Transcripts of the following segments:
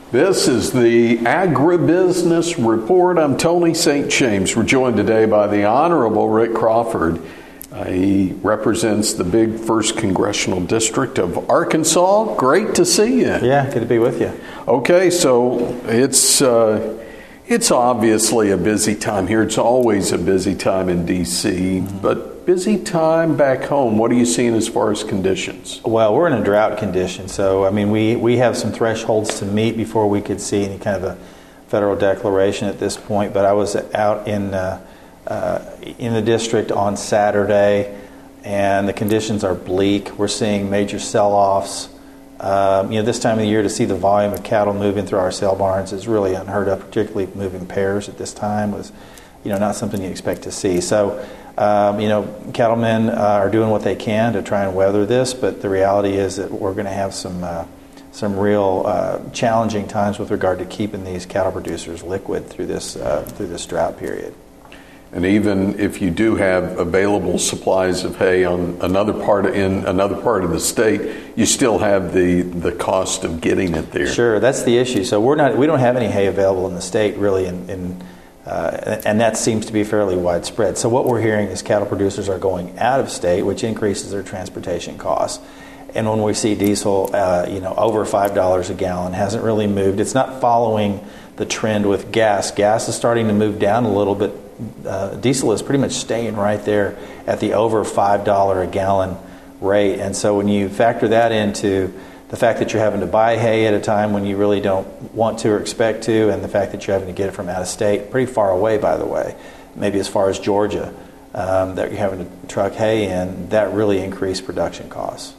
This is the Agribusiness Report. I'm Tony St. James. We're joined today by the Honorable Rick Crawford. He represents the big 1st Congressional District of Arkansas. Great to see you. Yeah, good to be with you. Okay, so it's obviously a busy time here. It's always a busy time in D.C., but busy time back home. What are you seeing as far as conditions? Well, we're in a drought condition, so I mean we have some thresholds to meet before we could see any kind of a federal declaration at this point. But I was out in the district on Saturday, and the conditions are bleak. We're seeing major sell-offs. This time of the year to see the volume of cattle moving through our sale barns is really unheard of, particularly moving pairs at this time was, not something you expect to see. So, cattlemen are doing what they can to try and weather this, but the reality is that we're going to have some real challenging times with regard to keeping these cattle producers liquid through this drought period. And even if you do have available supplies of hay on another part of the state, you still have the cost of getting it there. Sure, that's the issue. So we don't have any hay available in the state really, and that seems to be fairly widespread. So what we're hearing is cattle producers are going out of state, which increases their transportation costs. And when we see diesel, over $5 a gallon, hasn't really moved. It's not following the trend with gas. Gas is starting to move down a little bit. Diesel is pretty much staying right there at the over $5 a gallon rate. And so when you factor that into the fact that you're having to buy hay at a time when you really don't want to or expect to, and the fact that you're having to get it from out of state, pretty far away, by the way, maybe as far as Georgia, that you're having to truck hay in, that really increased production costs.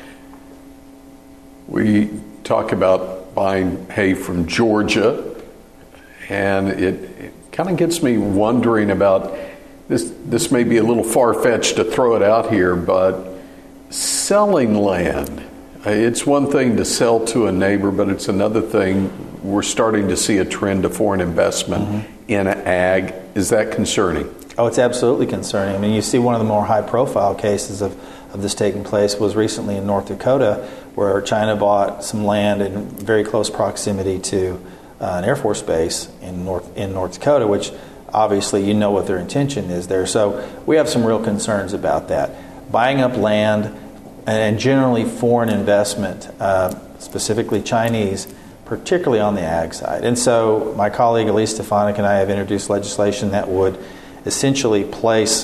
We talk about buying hay from Georgia, and it kind of gets me wondering about this. This may be a little far-fetched to throw it out here, but selling land. It's one thing to sell to a neighbor, but it's another thing. We're starting to see a trend of foreign investment in ag. Is that concerning? Oh, it's absolutely concerning. I mean, you see one of the more high-profile cases of this taking place was recently in North Dakota, where China bought some land in very close proximity to an Air Force base in North Dakota, which obviously you know what their intention is there. So we have some real concerns about that. Buying up land and generally foreign investment, specifically Chinese, particularly on the ag side. And so my colleague Elise Stefanik and I have introduced legislation that would essentially place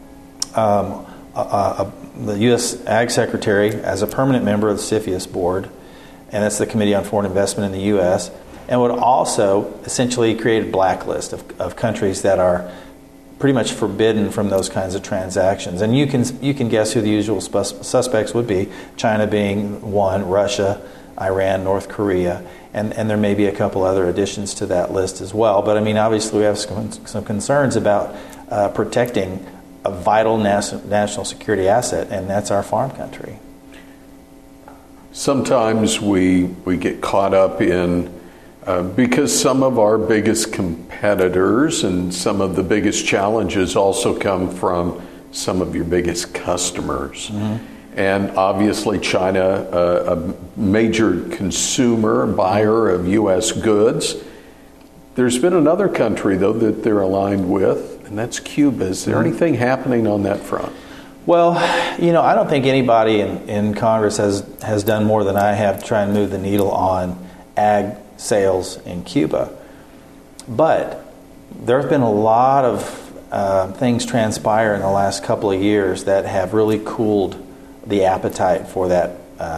the U.S. Ag Secretary as a permanent member of the CFIUS board, and that's the Committee on Foreign Investment in the U.S., and would also essentially create a blacklist of countries that are pretty much forbidden from those kinds of transactions. And you can guess who the usual suspects would be, China being one, Russia, Iran, North Korea, and there may be a couple other additions to that list as well. But I mean, obviously we have some concerns about protecting a vital national security asset, and that's our farm country. Sometimes we get caught up in because some of our biggest competitors and some of the biggest challenges also come from some of your biggest customers. And obviously China, a major consumer, buyer of U.S. goods. There's been another country, though, that they're aligned with, and that's Cuba. Is there anything happening on that front? Well, I don't think anybody in Congress has done more than I have to try and move the needle on ag sales in Cuba. But there have been a lot of things transpire in the last couple of years that have really cooled the appetite for that.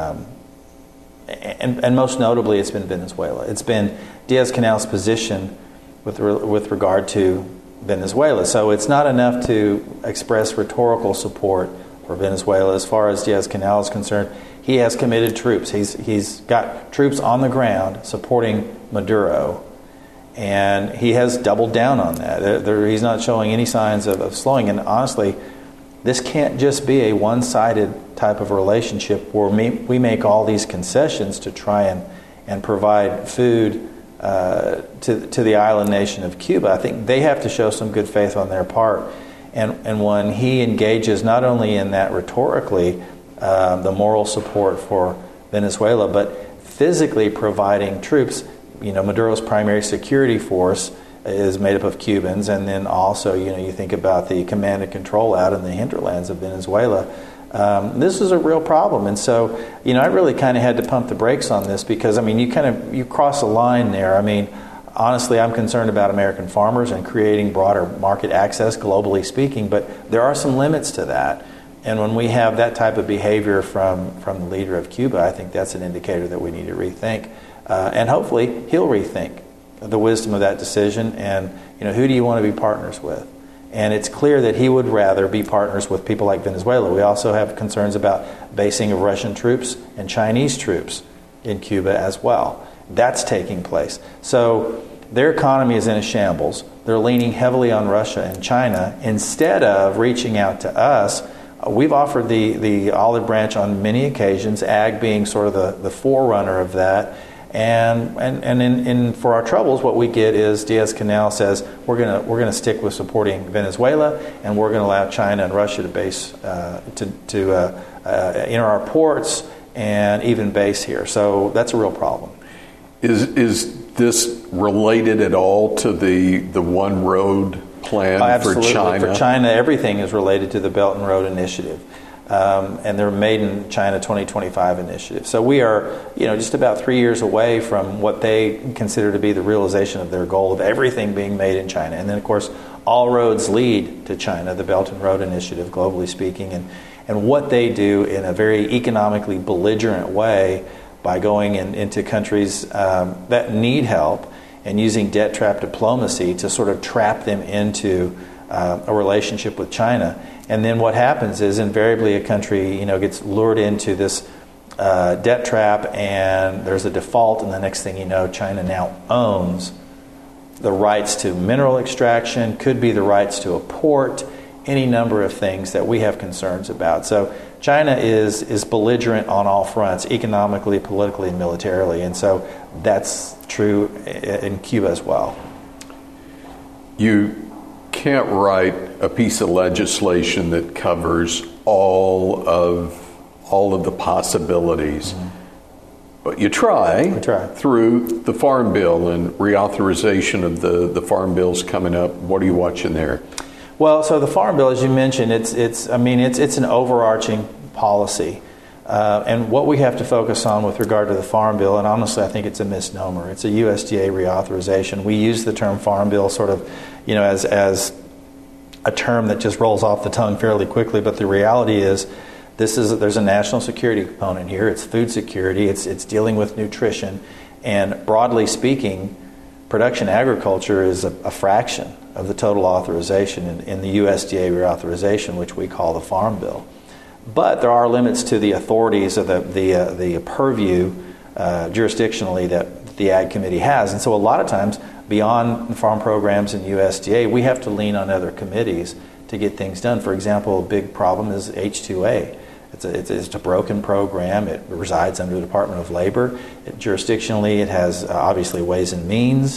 And most notably, it's been Venezuela. It's been Diaz-Canel's position with regard to Venezuela. So it's not enough to express rhetorical support for Venezuela. As far as Diaz-Canel is concerned, he has committed troops. He's got troops on the ground supporting Maduro, and he has doubled down on that. He's not showing any signs of slowing. And honestly, this can't just be a one-sided type of relationship where we make all these concessions to try and provide food to the island nation of Cuba. I think they have to show some good faith on their part. And when he engages not only in that rhetorically, the moral support for Venezuela, but physically providing troops, Maduro's primary security force is made up of Cubans, and then also, you think about the command and control out in the hinterlands of Venezuela. This is a real problem, and so, I really kind of had to pump the brakes on this because, you cross a line there. Honestly, I'm concerned about American farmers and creating broader market access, globally speaking, but there are some limits to that. And when we have that type of behavior from the leader of Cuba, I think that's an indicator that we need to rethink. And hopefully he'll rethink the wisdom of that decision and, who do you want to be partners with? And it's clear that he would rather be partners with people like Venezuela. We also have concerns about basing of Russian troops and Chinese troops in Cuba as well. That's taking place. So their economy is in a shambles. They're leaning heavily on Russia and China instead of reaching out to us. We've offered the olive branch on many occasions, ag being sort of the forerunner of that. And for our troubles, what we get is Diaz-Canel says we're gonna stick with supporting Venezuela, and we're gonna allow China and Russia to base enter our ports and even base here. So that's a real problem. Is this related at all to the One Road plan Absolutely. for China? For China, everything is related to the Belt and Road Initiative. And their Made in China 2025 initiative. So we are, just about 3 years away from what they consider to be the realization of their goal of everything being made in China. And then, of course, all roads lead to China, the Belt and Road Initiative, globally speaking, and what they do in a very economically belligerent way by going into countries that need help and using debt trap diplomacy to sort of trap them into a relationship with China. And then what happens is invariably a country, gets lured into this debt trap, and there's a default, and the next thing you know, China now owns the rights to mineral extraction, could be the rights to a port, any number of things that we have concerns about. So China is belligerent on all fronts, economically, politically, and militarily, and so that's true in Cuba as well. You can't write a piece of legislation that covers all of the possibilities. Mm-hmm. But you try through the Farm Bill and reauthorization of the Farm Bill's coming up. What are you watching there? Well, so the Farm Bill, as you mentioned, it's an overarching policy. And what we have to focus on with regard to the Farm Bill, and honestly I think it's a misnomer, it's a USDA reauthorization. We use the term Farm Bill sort of, as a term that just rolls off the tongue fairly quickly, but the reality is there's a national security component here. It's food security, it's dealing with nutrition, and broadly speaking, production agriculture is a fraction of the total authorization in the USDA reauthorization, which we call the Farm Bill. But there are limits to the authorities of the purview jurisdictionally that the Ag Committee has. And so a lot of times, beyond the farm programs and USDA, we have to lean on other committees to get things done. For example, a big problem is H-2A. It's a broken program. It resides under the Department of Labor. Jurisdictionally, it has obviously Ways and Means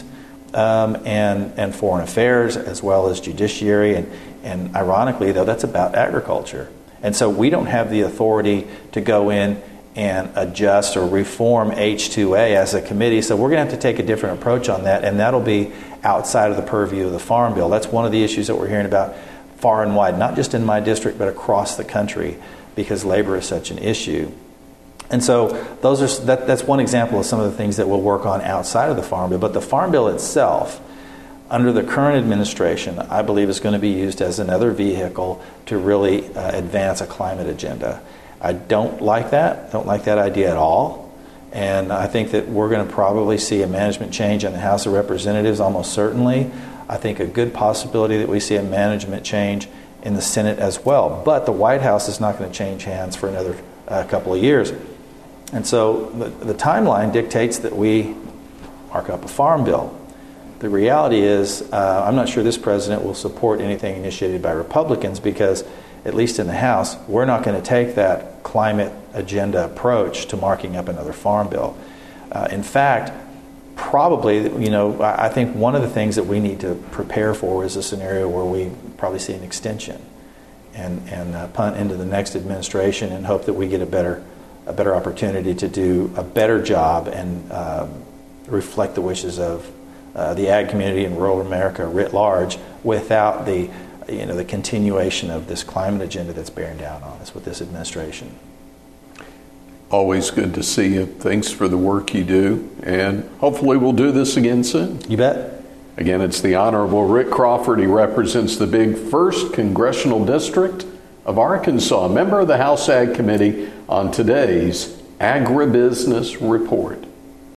and Foreign Affairs, as well as Judiciary. And ironically, though, that's about agriculture. And so we don't have the authority to go in and adjust or reform H-2A as a committee. So we're going to have to take a different approach on that, and that'll be outside of the purview of the Farm Bill. That's one of the issues that we're hearing about far and wide, not just in my district, but across the country, because labor is such an issue. And so that's one example of some of the things that we'll work on outside of the Farm Bill. But the Farm Bill itself, under the current administration, I believe is going to be used as another vehicle to really advance a climate agenda. I don't like that idea at all. And I think that we're going to probably see a management change in the House of Representatives, almost certainly. I think a good possibility that we see a management change in the Senate as well. But the White House is not going to change hands for another couple of years. And so the timeline dictates that we mark up a Farm Bill. The reality is, I'm not sure this president will support anything initiated by Republicans because, at least in the House, we're not going to take that climate agenda approach to marking up another Farm Bill. In fact, probably, I think one of the things that we need to prepare for is a scenario where we probably see an extension and punt into the next administration and hope that we get a better opportunity to do a better job and reflect the wishes of the ag community and rural America writ large without the continuation of this climate agenda that's bearing down on us with this administration. Always good to see you. Thanks for the work you do, and hopefully we'll do this again soon. You bet. Again, it's the Honorable Rick Crawford. He represents the big 1st Congressional District of Arkansas, a member of the House Ag Committee, on today's Agribusiness Report.